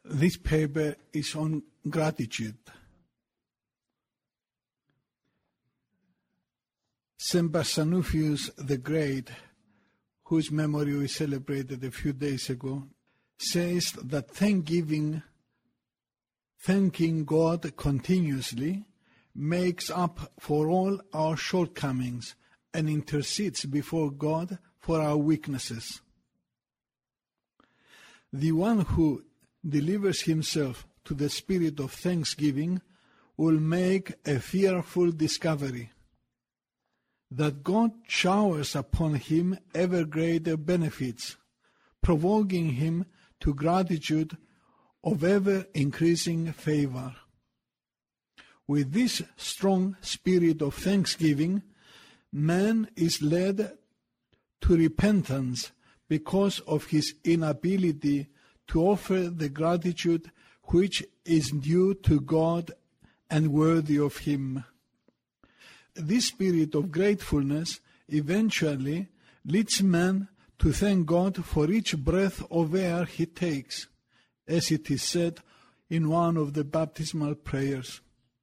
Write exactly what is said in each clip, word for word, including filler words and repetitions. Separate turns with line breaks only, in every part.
This paper is on gratitude. Saint Barsanuphius the Great, whose memory we celebrated a few days ago, says that thanksgiving, thanking God continuously, makes up for all our shortcomings and intercedes before God for our weaknesses. The one who delivers himself to the spirit of thanksgiving will make a fearful discovery, that God showers upon him ever greater benefits, provoking him to gratitude of ever-increasing favor. With this strong spirit of thanksgiving, man is led to repentance because of his inability to offer the gratitude which is due to God and worthy of him. This spirit of gratefulness eventually leads man to thank God for each breath of air he takes, as it is said in one of the baptismal prayers.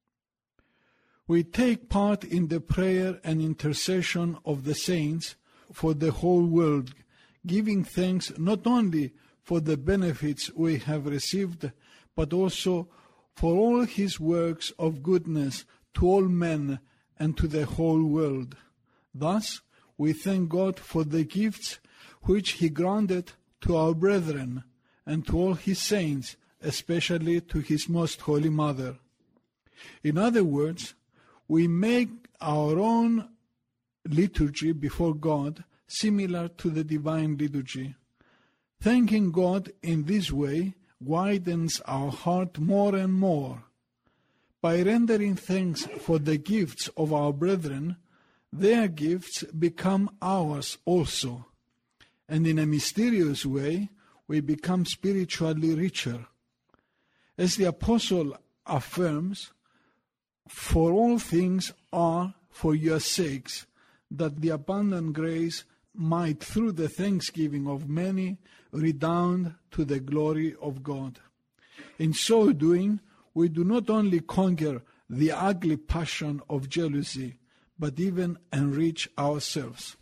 We take part in the prayer and intercession of the saints for the whole world, giving thanks not only for the benefits we have received, but also for all his works of goodness to all men and to the whole world. Thus, we thank God for the gifts which he granted to our brethren and to all his saints, especially to his most holy mother. In other words, we make our own liturgy before God similar to the divine liturgy. Thanking God in this way widens our heart more and more. By rendering thanks for the gifts of our brethren, their gifts become ours also, and in a mysterious way we become spiritually richer. As the Apostle affirms, "For all things are for your sakes, that the abundant grace might through the thanksgiving of many redound to the glory of God." In so doing, we do not only conquer the ugly passion of jealousy, but even enrich ourselves.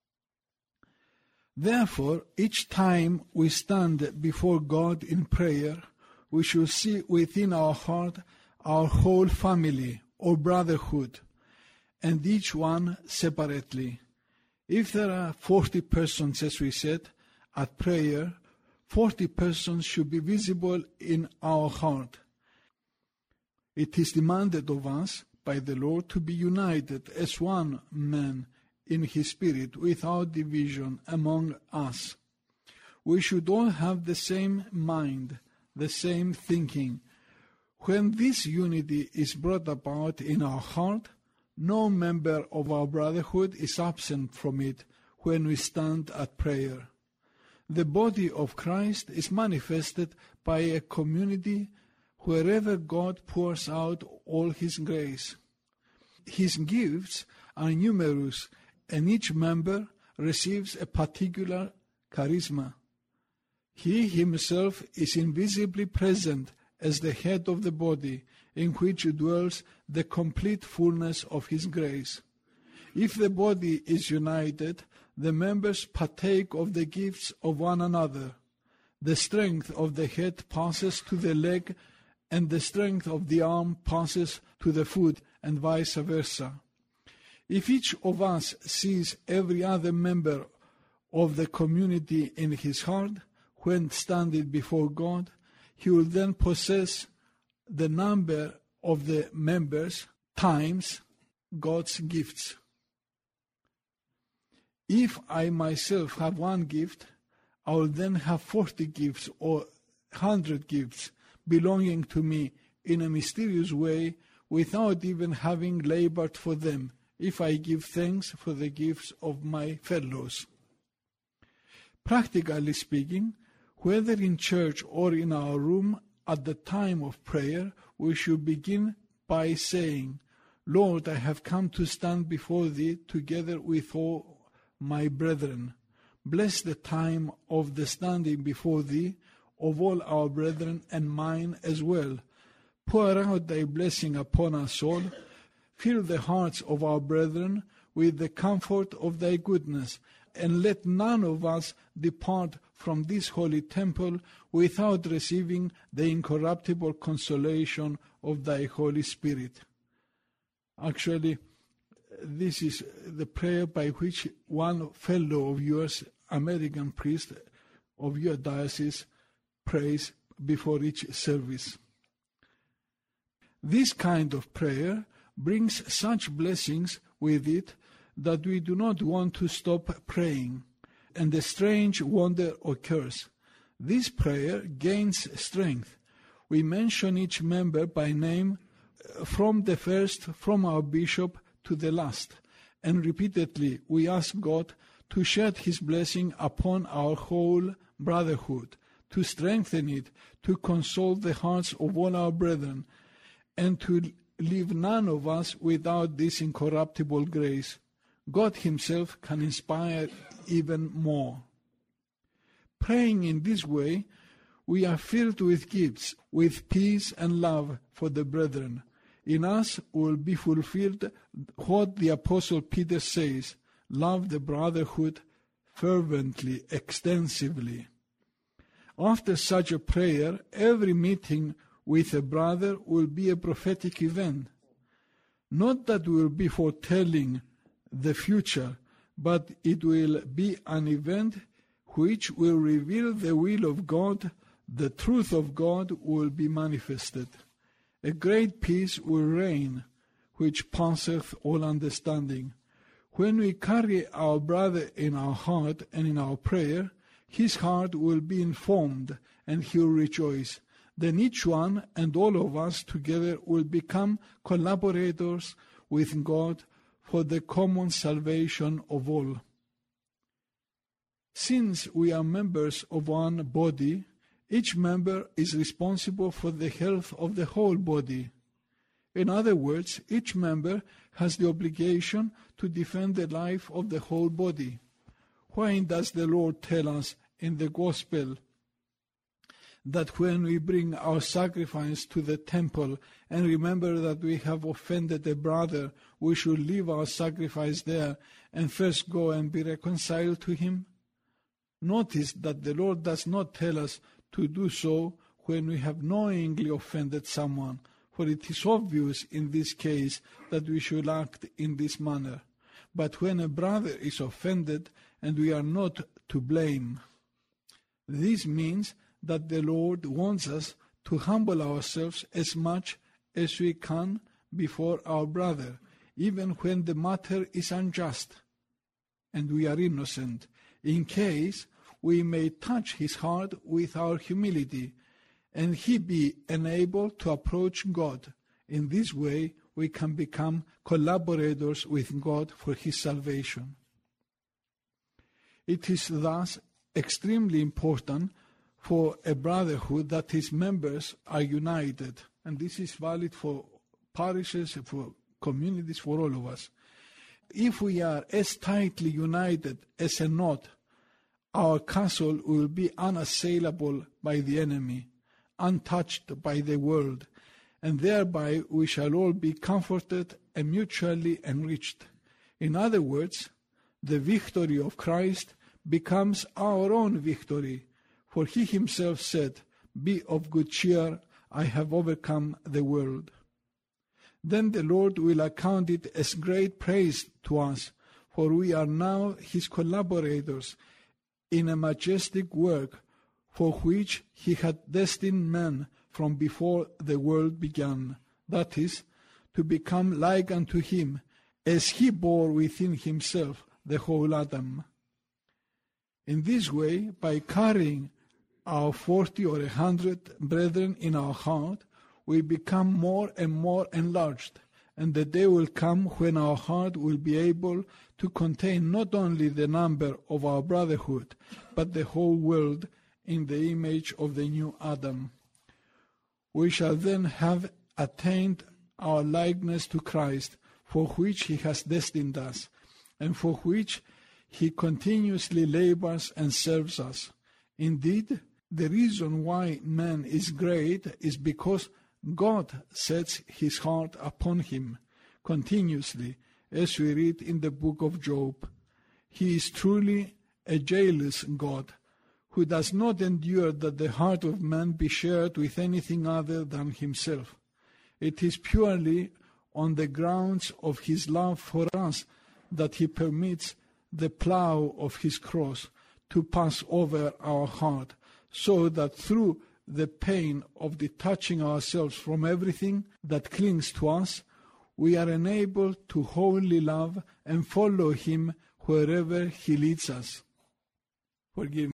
Therefore, each time we stand before God in prayer, we should see within our heart our whole family or brotherhood, and each one separately. If there are forty persons, as we said, at prayer, forty persons should be visible in our heart. It is demanded of us by the Lord to be united as one man in his spirit without division among us. We should all have the same mind, the same thinking. When this unity is brought about in our heart, no member of our brotherhood is absent from it when we stand at prayer. The body of Christ is manifested by a community wherever God pours out all his grace. His gifts are numerous, and each member receives a particular charisma. He himself is invisibly present as the head of the body, in which dwells the complete fullness of his grace. If the body is united, the members partake of the gifts of one another. The strength of the head passes to the leg, and the strength of the arm passes to the foot, and vice versa. If each of us sees every other member of the community in his heart when standing before God, he will then possess the number of the members times God's gifts. If I myself have one gift, I will then have forty gifts or a hundred gifts belonging to me in a mysterious way without even having labored for them, if I give thanks for the gifts of my fellows. Practically speaking, whether in church or in our room, at the time of prayer, we should begin by saying, "Lord, I have come to stand before thee together with all my brethren. Bless the time of the standing before thee, of all our brethren and mine as well. Pour out thy blessing upon us all. Fill the hearts of our brethren with the comfort of thy goodness, and let none of us depart from this holy temple without receiving the incorruptible consolation of thy Holy Spirit. Actually, this is the prayer by which one fellow of yours, American priest of your diocese, prays before each service. This kind of prayer brings such blessings with it that we do not want to stop praying, and a strange wonder occurs. This prayer gains strength. We mention each member by name from the first, from our bishop to the last, and repeatedly we ask God to shed his blessing upon our whole brotherhood, to strengthen it, to console the hearts of all our brethren, and to leave none of us without this incorruptible grace. God himself can inspire even more. Praying in this way, we are filled with gifts, with peace and love for the brethren. In us will be fulfilled what the Apostle Peter says, love the brotherhood fervently, extensively. After such a prayer, every meeting with a brother will be a prophetic event. Not that we will be foretelling the future, but it will be an event which will reveal the will of God. The truth of God will be manifested. A great peace will reign, which passeth all understanding. When we carry our brother in our heart and in our prayer, his heart will be informed, and he will rejoice. Then each one and all of us together will become collaborators with God for the common salvation of all. Since we are members of one body, each member is responsible for the health of the whole body. In other words, each member has the obligation to defend the life of the whole body. Why does the Lord tell us in the Gospel that when we bring our sacrifice to the temple and remember that we have offended a brother, we should leave our sacrifice there and first go and be reconciled to him? Notice that the Lord does not tell us to do so when we have knowingly offended someone, for it is obvious in this case that we should act in this manner. But when a brother is offended and we are not to blame, this means that the Lord wants us to humble ourselves as much as we can before our brother, even when the matter is unjust and we are innocent, in case we may touch his heart with our humility, and he be enabled to approach God. In this way, we can become collaborators with God for his salvation. It is thus extremely important for a brotherhood that its members are united, and this is valid for parishes, for communities, for all of us. If we are as tightly united as a knot, our castle will be unassailable by the enemy, untouched by the world, and thereby we shall all be comforted and mutually enriched. In other words, the victory of Christ becomes our own victory, for he himself said, "Be of good cheer, I have overcome the world." Then the Lord will account it as great praise to us, for we are now his collaborators in a majestic work for which he had destined men from before the world began, that is, to become like unto him, as he bore within himself the whole Adam. In this way, by carrying our forty or a hundred brethren in our heart, we become more and more enlarged, and the day will come when our heart will be able to contain not only the number of our brotherhood, but the whole world in the image of the new Adam. We shall then have attained our likeness to Christ, for which he has destined us, and for which he continuously labors and serves us. Indeed, The reason why man is great is because God sets his heart upon him continuously, as we read in the book of Job. He is truly a jealous God, who does not endure that the heart of man be shared with anything other than himself. It is purely on the grounds of his love for us that he permits the plough of his cross to pass over our heart, so that through the pain of detaching ourselves from everything that clings to us, we are enabled to wholly love and follow him wherever he leads us. Forgive